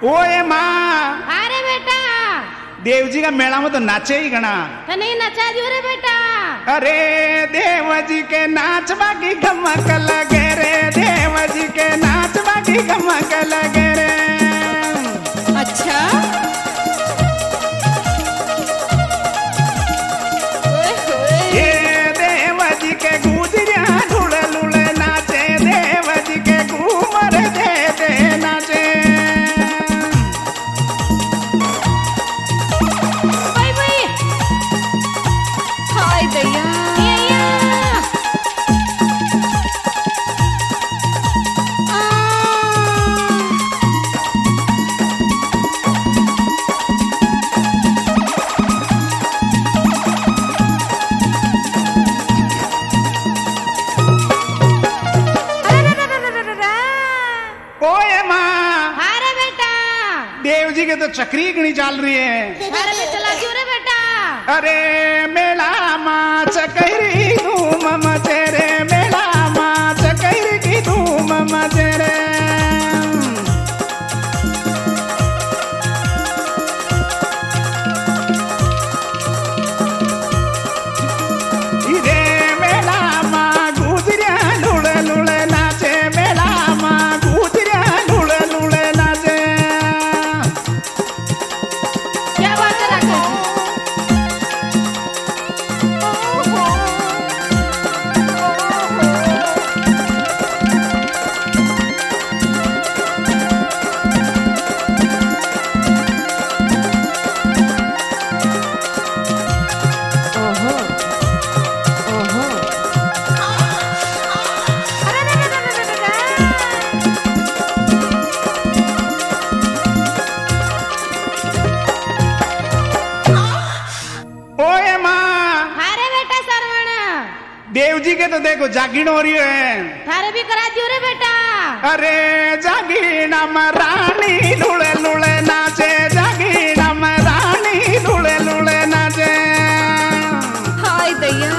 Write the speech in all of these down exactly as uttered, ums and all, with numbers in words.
ओए माँ, अरे बेटा देव जी का मेला में तो नाचे ही गणा। तो नहीं नचा दियो रे बेटा। अरे देव जी के नाच बाकी गमक लगे रे, देव जी के नाच बाकी गमक लगे रे। अच्छा ये देव जी के गुजरिया लुड़े लुड़े नाचे, देव जी के घूमर दे दे नाचे। भाई भाई हाय दैया देव जी के तो चक्री गणी चल रही है। अरे भी चला क्यों रे बेटा। अरे मेला माँ चकरी धूम मचे रे, मेला माँ चकरी की धूम मचे रे। इधे मेला माँ गुजरिया लुड़े लुड़े नाचे, मेला माँ गुजरिया लुड़े लुड़े नाचे। क्या बात है राकेश जी? ओहो ओहो अरे रे रे रे रे रे ओए माँ, अरे बेटा सरवण देव जी के तो देखो जागीण हो रही है। थारे भी करा दियो रे बेटा। अरे जागीण में रानी लुड़े लुड़े नाचे, जागीण में रानी लुड़े लुड़े नाचे। हाय दैया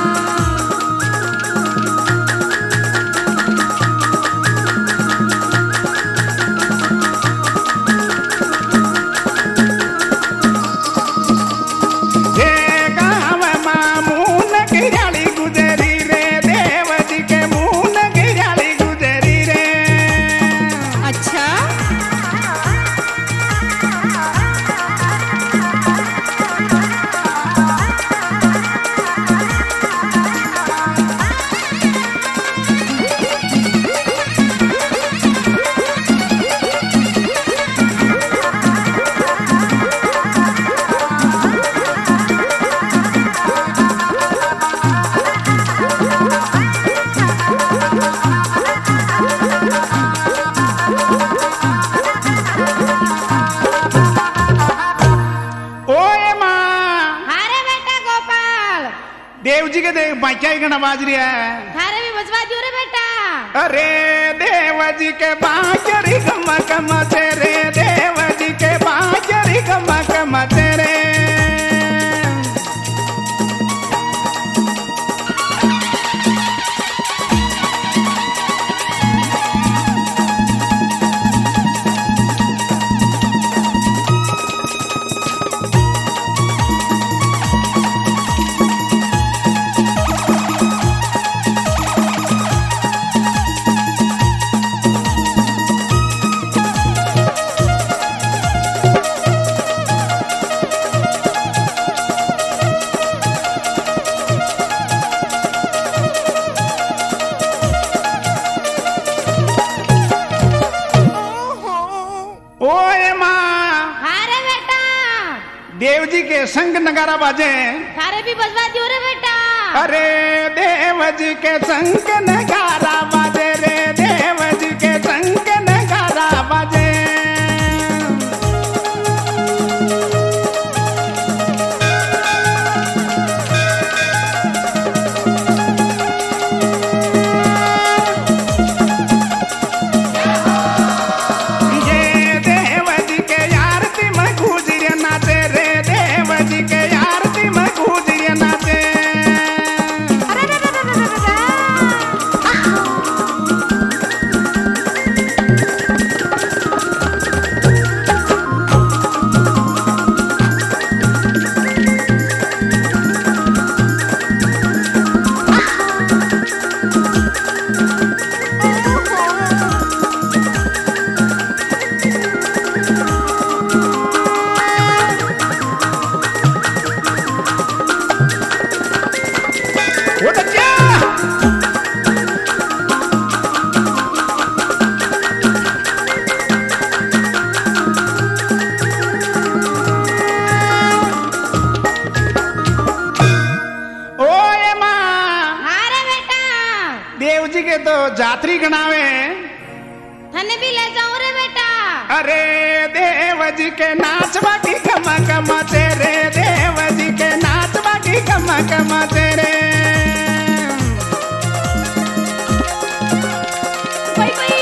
हे गाँव माँ मून की जाली गुजरी रे, देव जी के मून की जाली गुजरी रे। अच्छा ओए माँ, अरे बेटा गोपाल देव जी के देख बाइक गणा बाज रही है। थारे भी बजवा दियो रे बेटा। अरे देव जी के बाजरी गमक मचे रे, देव जी के बाजरी गमक मचे रे। ओए माँ, अरे बेटा देव जी के संग नगारा बाजे। थारे भी बजवा दियो रे बेटा। अरे देव जी के संग नगारा बाजे रे, देव जी के संग नगारा बाजे। ये देव जी के आरती में गुजरिया नाचे रे, देव जी के आरती में गुजरिया नाचे। अरे रे रे रे रे रे रे जात्री गणावे थाने भी ले जाऊं रे बेटा। अरे देव जी के नाच बाकी कमा कमा तेरे देव जी के नाच बाकी कमा कमा तेरे भाई भाई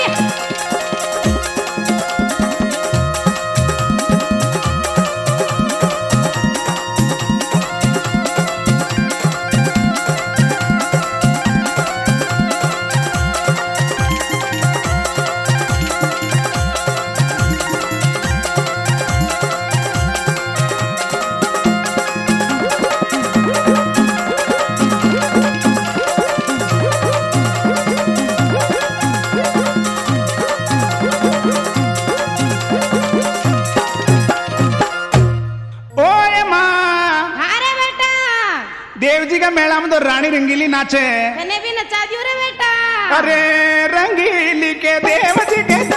देव जी का मेला में तो रानी रंगीली नाचे थाने भी नचा दियो रे बेटा। अरे रंगीली के देव जी के